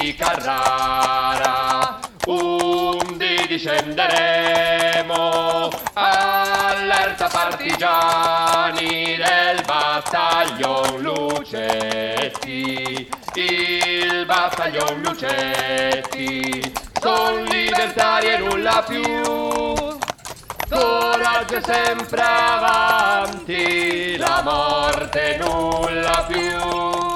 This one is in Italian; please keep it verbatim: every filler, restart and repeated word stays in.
di Carrara, undici scenderemo, allerta partigiani del battaglion Lucetti, il battaglion Lucetti, son libertari e nulla più, coraggio è sempre avanti, la morte nulla più.